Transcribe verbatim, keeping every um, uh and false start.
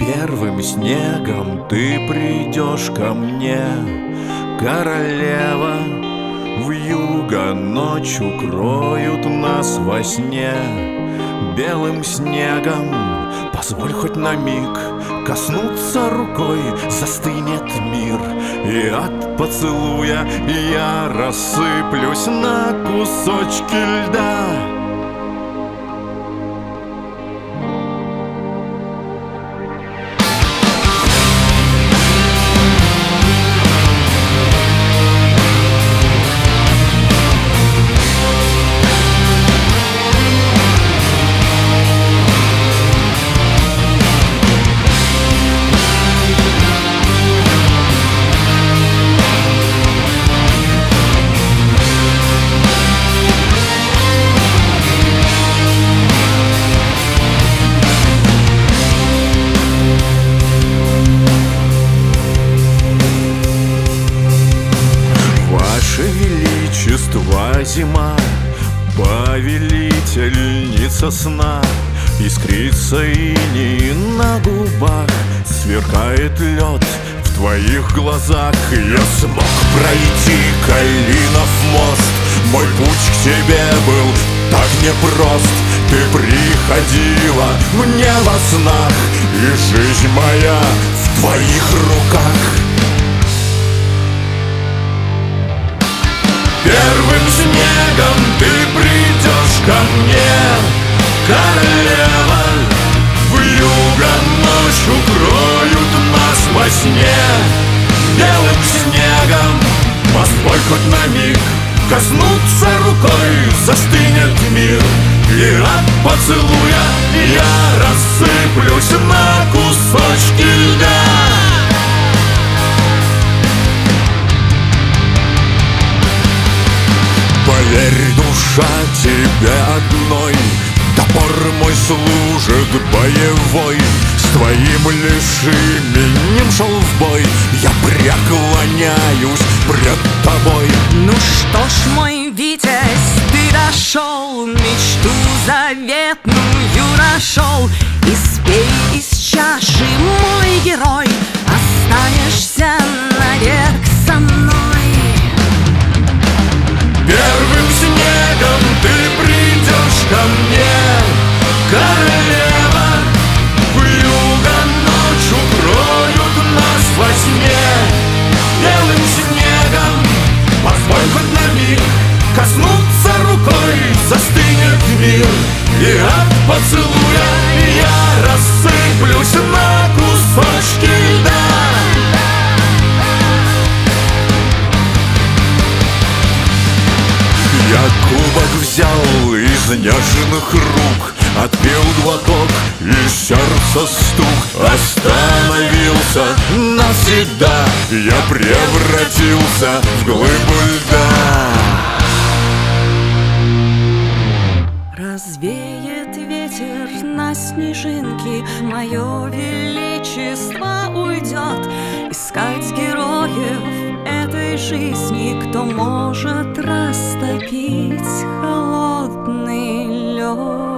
Первым снегом ты придешь ко мне, королева. Вьюга ночь укроют нас во сне белым снегом. Позволь хоть на миг коснуться рукой, застынет мир, и от поцелуя я рассыплюсь на кусочки льда. Зима, повелительница сна, искрится иней на губах, сверкает лед в твоих глазах. Я смог пройти Калинов мост, мой путь к тебе был так непрост. Ты приходила мне во снах, и жизнь моя в твоих руках. Первым снегом ты придешь ко мне, королева. Вьюга ночь укроют нас во сне белым снегом. Позволь хоть на миг коснуться рукой, застынет мир, и от поцелуя я рассыплюсь на кусочки льда. Поверь, душа, тебе одной топор мой служит боевой. С твоим лишь именем шел в бой, я преклоняюсь пред тобой. Ну что ж, мой витязь, ты дошел, мечту заветную нашел. И спей из чаши, мой герой, останешься навек со мной. Первым снегом ты придешь ко мне, королева. Вьюга ночь укроют нас во сне белым снегом. Позволь хоть на миг коснуться рукой, застынет мир, и от поцелуя я рассыплюсь на кусочки льда. Я кубок взял из нежных рук, отпил глоток, и сердце стук. Остановился навсегда, я превратился в глыбу льда. Развеет ветер на снежинки, мое величество уйдет. Искать героев этой жизни, кто может растопить холодный лед.